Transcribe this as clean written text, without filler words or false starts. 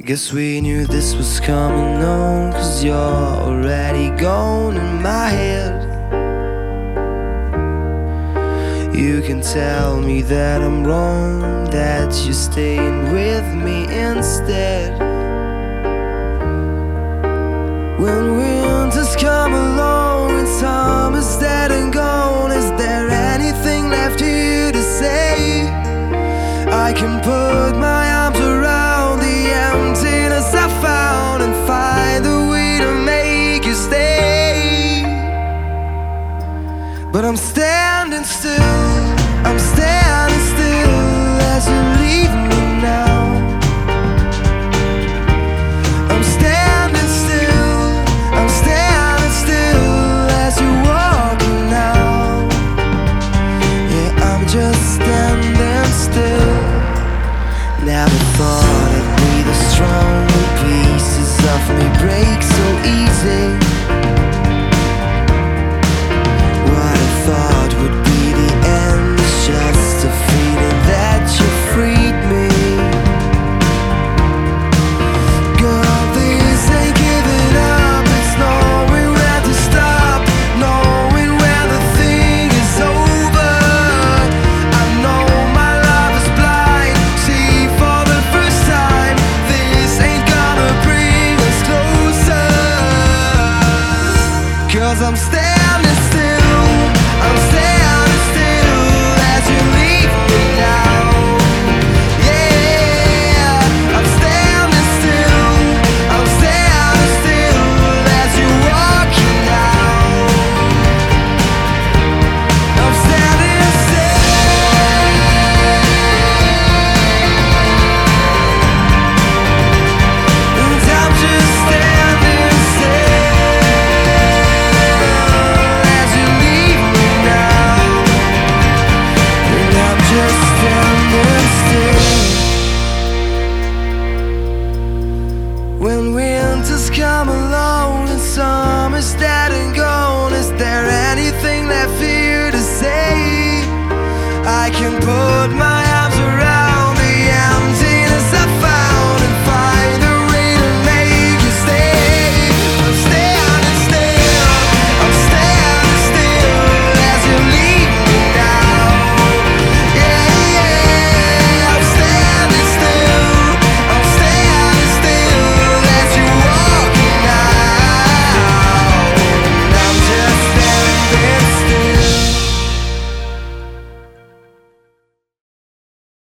Guess we knew this was coming on, 'cause you're already gone in my head. You can tell me that I'm wrong, that you're staying with me instead. When winters come along and summer's dead and gone, is there anything left here to say? I can put my